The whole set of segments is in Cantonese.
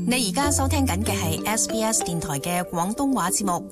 你而家收聽緊嘅係 SBS 電台嘅廣東話節目。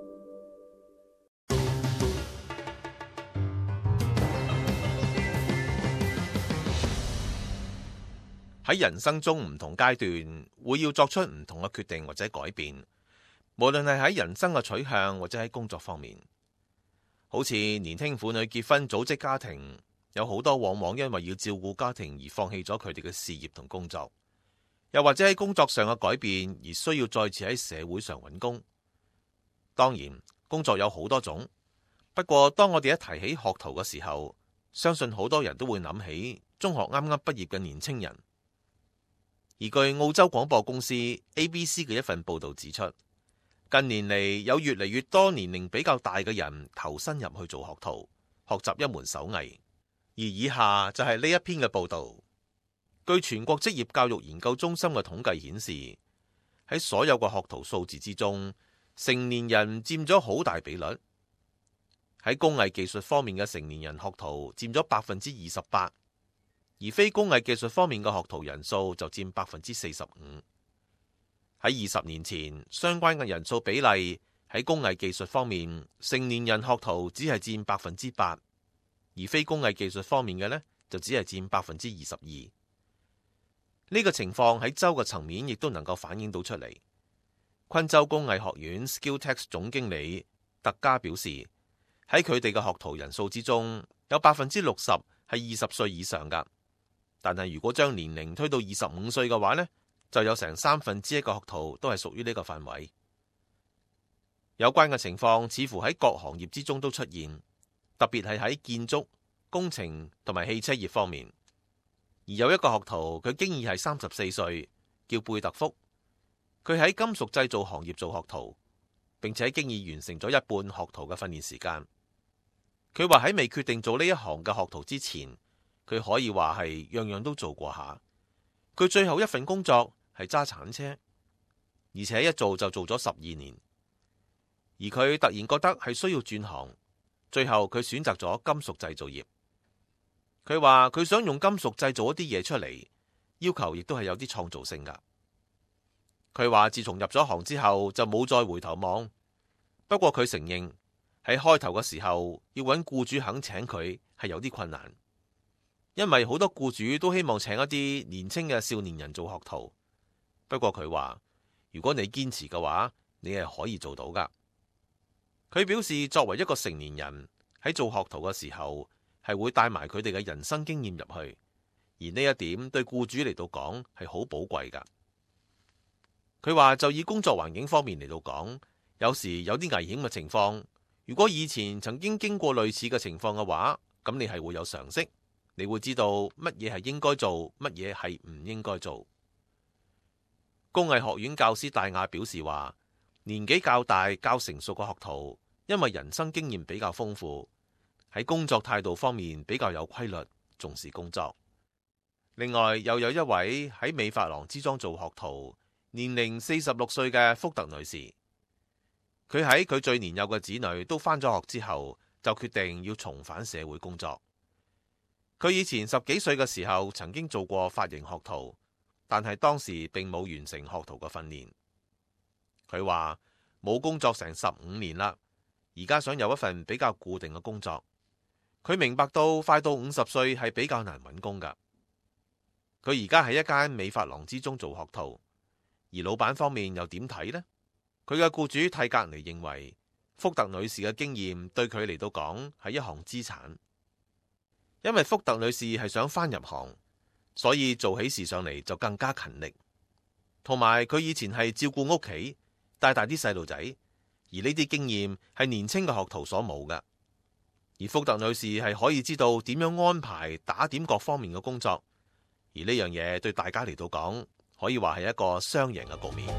喺人生中唔同階段會要作出唔同嘅決定或者改變，無論係喺人生嘅取向或者喺工作方面。好似年輕婦女結婚組織家庭，有好多往往因為要照顧家庭而放棄咗佢哋嘅事業同工作，又或者喺工作上嘅改變而需要再次喺社會上揾工。當然，工作有好多種，不過當我哋一提起學徒嘅時候，相信好多人都會諗起中學啱啱畢業嘅年青人。而據澳洲廣播公司 ABC 嘅一份報導指出，近年嚟有越嚟越多年齡比較大嘅人投身入去做學徒，學習一門手藝。而以下就係呢一篇嘅報導。據全國職業教育研究中心嘅統計顯示，喺所有嘅學徒數字之中，成年人佔咗好大比率。喺工藝技術方面嘅成年人學徒佔咗28%，而非工藝技術方面嘅學徒人數就佔45%。喺20年前，相關嘅人數比例喺工藝技術方面，成年人學徒只係佔8%，而非工藝技術方面嘅呢，就只係佔22%。呢個情況喺州嘅層面亦都能夠反映到出嚟。昆州工藝學院 Skilltex 總經理特加表示，喺佢哋嘅學徒人數之中，有60%係20歲以上㗎。但係如果將年齡推到25歲嘅話呢，就有成1/3嘅學徒都係屬於呢個範圍。有關嘅情況似乎喺各行業之中都出現，特別係喺建築、工程同埋汽車業方面。而有一個學徒，佢經已係34歲，叫貝特福。佢喺金屬製造行業做學徒，並且經已完成咗一半學徒嘅訓練時間。佢話喺未決定做呢一行嘅學徒之前，佢可以話係樣樣都做過下。佢最後一份工作係揸鏟車，而且一做就做咗12年。而佢突然覺得係需要轉行，最後佢選擇咗金屬製造業。佢話佢想用金屬製造一啲嘢出嚟，要求亦都係有啲創造性㗎。佢話自從入咗行之後就冇再回頭望。不過佢承認喺開頭嘅時候要揾僱主肯請佢係有啲困難，因為好多僱主都希望請一啲年輕嘅少年人做學徒。不過佢話如果你堅持嘅話，你係可以做到㗎。佢表示作為一個成年人喺做學徒嘅時候，係會帶埋佢哋嘅人生經驗入去，而呢一點對僱主嚟到講係好寶貴㗎。佢話就以工作環境方面嚟到講，有時有啲危險嘅情況，如果以前曾經經過類似嘅情況嘅話，咁你係會有常識，你會知道乜嘢係應該做，乜嘢係唔應該做。工藝學院教師戴亞表示話，年紀較大、較成熟嘅學徒，因為人生經驗比較豐富，喺工作態度方面比較有規律，重視工作。另外又有一位喺美髮廊之中做學徒，年齡46歲嘅福特女士。佢喺佢最年幼嘅子女都返咗學之後，就決定要重返社會工作。佢以前10幾歲嘅時候曾經做過髮型學徒，但係當時並冇完成學徒嘅訓練。佢話冇工作成15年啦，而家想有一份比較固定嘅工作。佢明白到快到50歲係比較難揾工㗎。佢而家喺一間美髮廊之中做學徒，而老闆方面又點睇呢？佢嘅僱主蒂格尼認為，福特女士嘅經驗對佢嚟到講係一項資產，因為福特女士係想返入行，所以做起事上嚟就更加勤力。同埋佢以前係照顧屋企，帶大啲細路仔，而呢啲經驗係年輕嘅學徒所冇㗎。而福特女士係可以知道點樣安排打點各方面嘅工作，而呢樣嘢對大家嚟到講，可以話係一個雙贏嘅局面。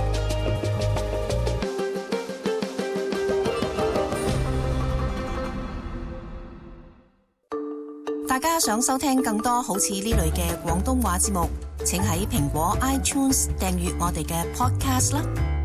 大家想收聽更多好似呢類嘅廣東話節目，請喺蘋果 iTunes 訂閱我哋嘅 Podcast 啦。